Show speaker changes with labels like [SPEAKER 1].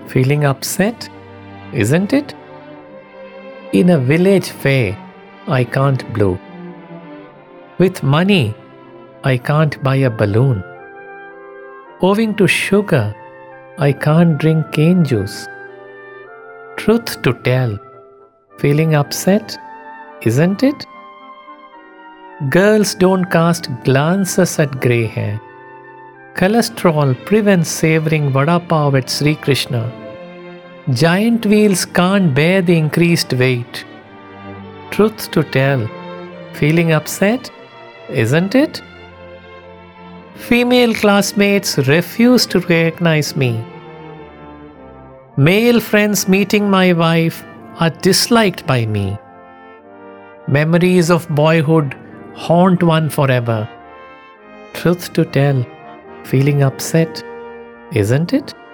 [SPEAKER 1] Feeling upset, isn't it? In a village fair, I can't blow. With money, I can't buy a balloon. Owing to sugar, I can't drink cane juice. Truth to tell, feeling upset, isn't it? Girls don't cast glances at grey hair. Cholesterol prevents savoring vada pav at Sri Krishna. Giant wheels can't bear the increased weight. Truth to tell, feeling upset, isn't it? Female classmates refuse to recognize me. Male friends meeting my wife are disliked by me. Memories of boyhood haunt one forever. Truth to tell, feeling upset, isn't it?